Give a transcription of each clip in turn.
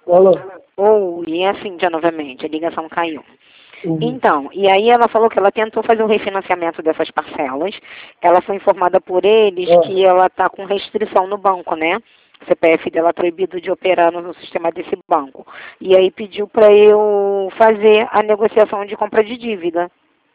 Alô? E é assim, já novamente, a ligação caiu. Uhum. Então, e aí ela falou que ela tentou fazer um refinanciamento dessas parcelas. Ela foi informada por eles que ela está com restrição no banco, né? O CPF dela é proibido de operar no sistema desse banco. E aí pediu para eu fazer a negociação de compra de dívida.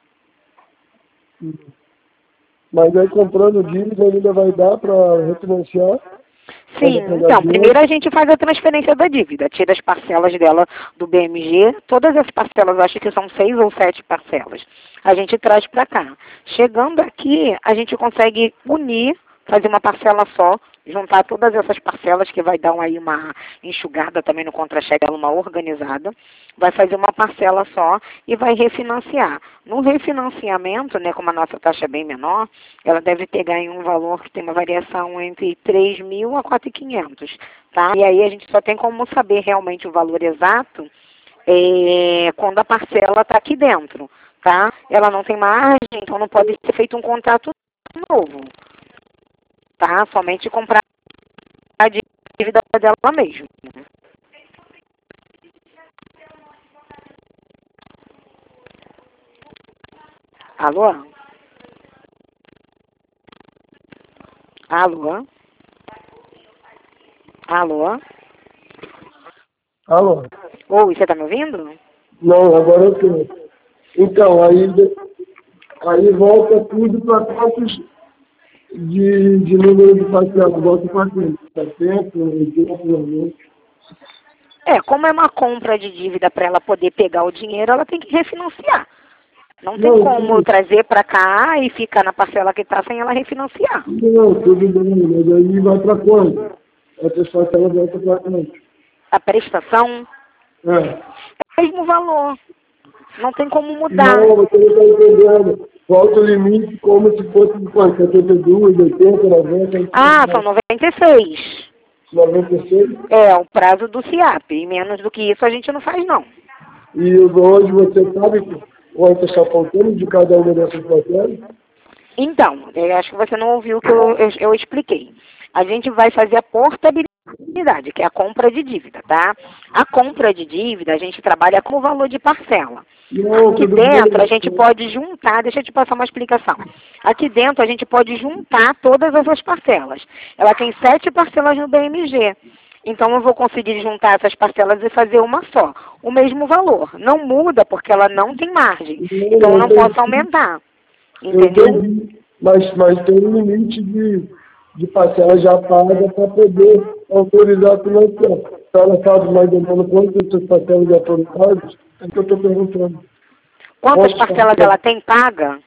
Mas aí comprando dívida ainda vai dar para refinanciar? Sim, então, primeiro a gente faz a transferência da dívida, tira as parcelas dela do BMG, todas as parcelas, acho que são 6 ou 7 parcelas, a gente traz para cá. Chegando aqui, a gente consegue unir, fazer uma parcela só, juntar todas essas parcelas, que vai dar aí uma enxugada também no contra-cheque, uma organizada, vai fazer uma parcela só e vai refinanciar. No refinanciamento, né, como a nossa taxa é bem menor, ela deve pegar em um valor que tem uma variação entre 3.000 a 4.500, tá? E aí a gente só tem como saber realmente o valor exato quando a parcela está aqui dentro, tá? Ela não tem margem, então não pode ser feito um contrato novo, tá? Somente comprar a dívida dela mesmo. Alô? Alô? Alô? Alô? Oi, você está me ouvindo? Não, agora eu tô. Então, aí volta tudo para quantos de número de parcelas? Volta para quê? 70, 80, 90. Como é uma compra de dívida para ela poder pegar o dinheiro, ela tem que refinanciar. Não tem como trazer para cá e ficar na parcela que está sem ela refinanciar. Não, tudo bem, mas aí vai para quando? Essa parcela volta para quando? A prestação É. é o mesmo valor. Não tem como mudar. Não, você não está entendendo. Volta o limite como se fosse de quanto? 72, 80, 90? Ah, são 96. 96? É o prazo do CIAP. E menos do que isso a gente não faz, não. E hoje você sabe quanto está faltando de cada uma dessas parcelas? Então, eu acho que você não ouviu o que eu expliquei. A gente vai fazer a portabilidade, que é a compra de dívida, tá? A compra de dívida, a gente trabalha com o valor de parcela. Não, Aqui tudo dentro, a bem. gente pode juntar, deixa eu te passar uma explicação. Aqui dentro, a gente pode juntar todas essas parcelas. Ela tem 7 parcelas no BMG. Então, eu vou conseguir juntar essas parcelas e fazer uma só. O mesmo valor. Não muda, porque ela não tem margem. Então, eu não posso aumentar. Entendeu? Entendi. Mas tem um limite de parcela já paga para poder autorizar a financiar. Se ela sabe mais ou menos quantas essas parcelas já foram pagas, é que eu estou perguntando. Quantas parcelas ela tem paga?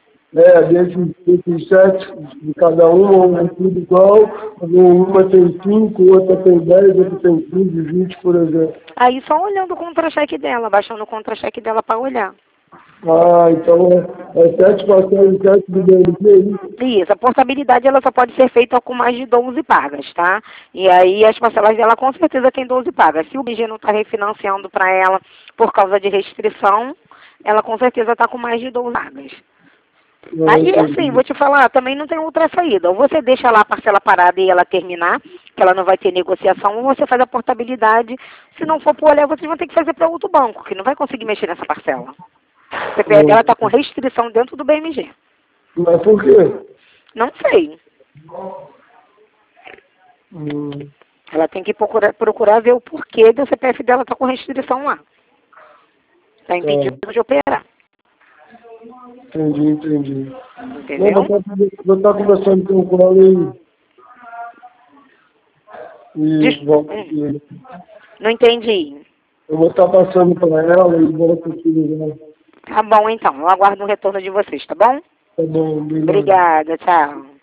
Desses 7, de cada uma é tudo igual, uma tem 5, outra tem 10, outra tem 15, 20, por exemplo. Aí só olhando o contra-cheque dela, baixando o contra-cheque dela para olhar. Ah, então é 7 parcelas, 7 do BNP. Isso, a portabilidade ela só pode ser feita com mais de 12 pagas, tá? E aí as parcelas dela com certeza tem 12 pagas. Se o BG não está refinanciando para ela por causa de restrição, ela com certeza está com mais de 12 pagas. Aí, assim, vou te falar, também não tem outra saída. Ou você deixa lá a parcela parada e ela terminar, que ela não vai ter negociação, ou você faz a portabilidade. Se não for por olhar, vocês vão ter que fazer para outro banco, que não vai conseguir mexer nessa parcela. O CPF dela está com restrição dentro do BMG. Mas por quê? Não sei. Ela tem que procurar ver o porquê do CPF dela estar com restrição lá. Está impedido de operar. Entendi. Entendeu? Vou estar conversando com ela e volto aqui. Não entendi. Eu vou estar passando para ela e volto aqui ligar. Tá bom, então. Eu aguardo o retorno de vocês, tá bom? Tá bom, obrigado. Obrigada, tchau.